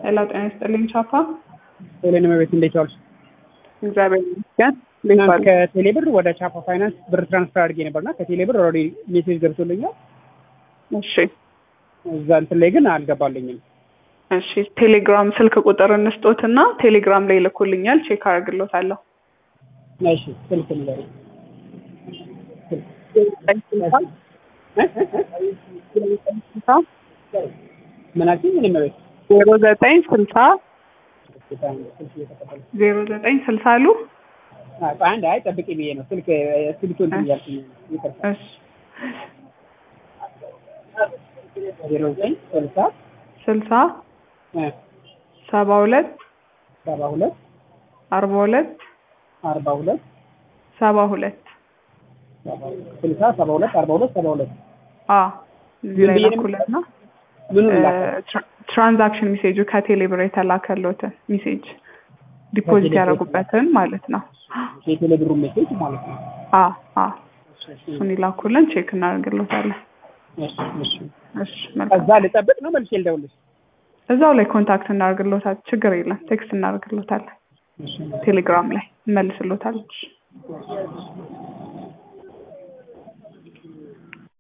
ሄሎ ጤና ይስጥልኝ ቻፓ። ቴሌንም ቤት እንዴት ዋልሽ? እግዚአብሔር ይመስገን። ከቴሌብር ወደ ቻፓ ፋይናንስ ብር ትራንስፈር አድርጌ ነበርና ከቴሌብር ኦልሬዲ ሜሴጅ ገብቶልኛል። እሺ እዛ እንትን ላይ ግን አልገባልኝም። እሺ ቴሌግራም ስልክ ቁጥር እንስጦትና ቴሌግራም ላይ ልኩልኛል፣ ቼክ አድርግሎታለሁ። እሺ ስልክ ንገሪ። ምን አልሽኝ? ምን ነው 0960 አሉ። አንድ አይ ጠብቂ ብዬ ነው ስልክ እንትን እያልኩኝ ይቅርታ። እሺ 0960 60 72 42 42 42 72 60 72 42 72 ላይ ልኩልና ትራንዛክሽን ሜሴጁ ከቴሌብር የተላከለትን ሜሴጅ ዲፖዚት ያደረጉበትን ማለት ነው። የቴሌብሩ ሜሴጅ ማለት ነው። እሱን ይላኩልን፣ ቼክ እናደርግሎታለን። እሺ ከዛ ልጠብቅ ነው መልሼ ልደውልልሽ? እዛው ላይ ኮንታክት እናደርግሎታለን፣ ችግር የለም። ቴክስት እናደርግሎታለን፣ ቴሌግራም ላይ እንመልስሎታለን።